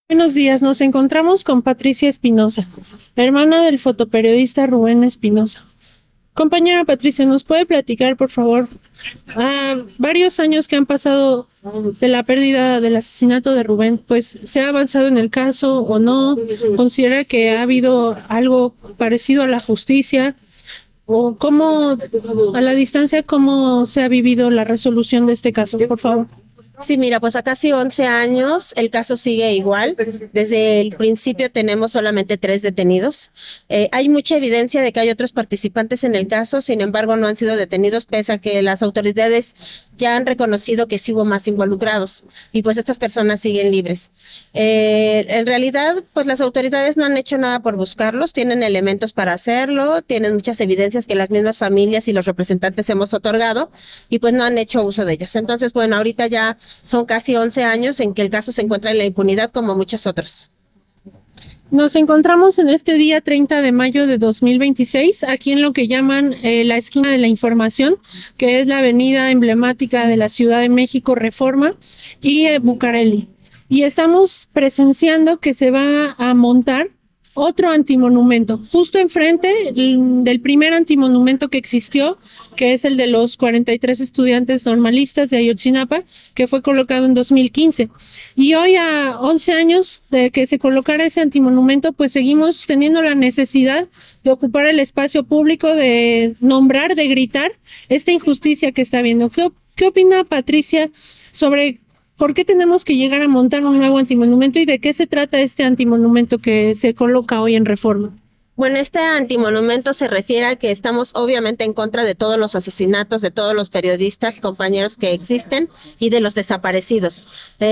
Buenos días, nos encontramos con Patricia Espinosa, hermana del fotoperiodista Rubén Espinosa. Compañera Patricia, ¿nos puede platicar, por favor, varios años que han pasado de la pérdida del asesinato de Rubén? Pues, ¿se ha avanzado en el caso o no? ¿Considera que ha habido algo parecido a la justicia? ¿O cómo, a la distancia, cómo se ha vivido la resolución de este caso, por favor? Sí, mira, pues a casi 11 años el caso sigue igual. Desde el principio tenemos solamente 3 detenidos. Hay mucha evidencia de que hay otros participantes en el caso, sin embargo no han sido detenidos, pese a que las autoridades ya han reconocido que sí hubo más involucrados y pues estas personas siguen libres. En realidad, pues las autoridades no han hecho nada por buscarlos, tienen elementos para hacerlo, tienen muchas evidencias que las mismas familias y los representantes hemos otorgado y pues no han hecho uso de ellas. Entonces, bueno, ahorita ya son casi 11 años en que el caso se encuentra en la impunidad como muchos otros. Nos encontramos en este día 30 de mayo de 2026, aquí en lo que llaman la esquina de la información, que es la avenida emblemática de la Ciudad de México, Reforma y Bucareli. Y estamos presenciando que se va a montar otro antimonumento, justo enfrente del primer antimonumento que existió, que es el de los 43 estudiantes normalistas de Ayotzinapa, que fue colocado en 2015. Y hoy, a 11 años de que se colocara ese antimonumento, pues seguimos teniendo la necesidad de ocupar el espacio público, de nombrar, de gritar esta injusticia que está habiendo. ¿Qué opina Patricia sobre por qué tenemos que llegar a montar un nuevo antimonumento y de qué se trata este antimonumento que se coloca hoy en Reforma? Bueno, este antimonumento se refiere a que estamos obviamente en contra de todos los asesinatos, de todos los periodistas, compañeros que existen y de los desaparecidos.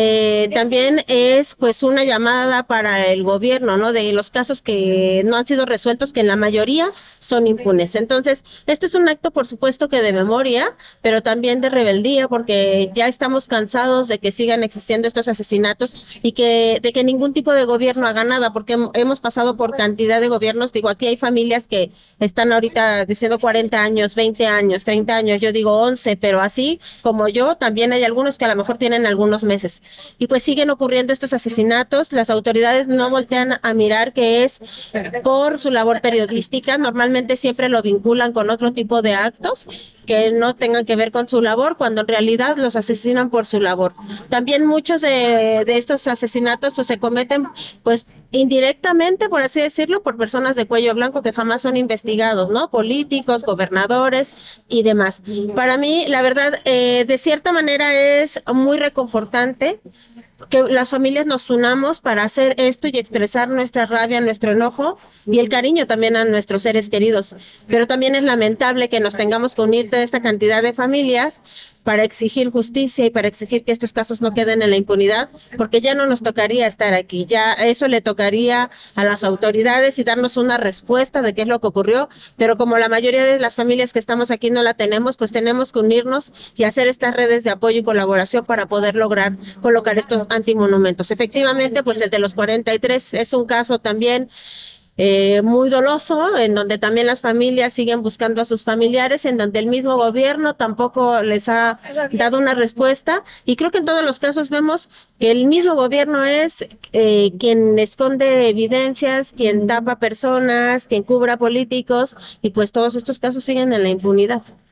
También es pues una llamada para el gobierno, ¿no? De los casos que no han sido resueltos, que en la mayoría son impunes. Entonces, esto es un acto, por supuesto, que de memoria, pero también de rebeldía, porque ya estamos cansados de que sigan existiendo estos asesinatos y de que ningún tipo de gobierno haga nada, porque hemos pasado por cantidad de gobiernos. Digo, aquí hay familias que están ahorita diciendo 40 años, 20 años, 30 años, yo digo 11, pero así como yo, también hay algunos que a lo mejor tienen algunos meses. Y pues siguen ocurriendo estos asesinatos, las autoridades no voltean a mirar que es por su labor periodística, normalmente siempre lo vinculan con otro tipo de actos que no tengan que ver con su labor, cuando en realidad los asesinan por su labor. También muchos de estos asesinatos pues se cometen pues indirectamente, por así decirlo, por personas de cuello blanco que jamás son investigados, ¿no? Políticos, gobernadores y demás. Para mí, la verdad, de cierta manera es muy reconfortante que las familias nos unamos para hacer esto y expresar nuestra rabia, nuestro enojo y el cariño también a nuestros seres queridos. Pero también es lamentable que nos tengamos que unir toda esta cantidad de familias para exigir justicia y para exigir que estos casos no queden en la impunidad, porque ya no nos tocaría estar aquí, ya eso le tocaría a las autoridades y darnos una respuesta de qué es lo que ocurrió, pero como la mayoría de las familias que estamos aquí no la tenemos, pues tenemos que unirnos y hacer estas redes de apoyo y colaboración para poder lograr colocar estos antimonumentos. Efectivamente, pues el de los 43 es un caso también muy doloso, en donde también las familias siguen buscando a sus familiares, en donde el mismo gobierno tampoco les ha dado una respuesta. Y creo que en todos los casos vemos que el mismo gobierno es quien esconde evidencias, quien tapa personas, quien cubra políticos, y pues todos estos casos siguen en la impunidad.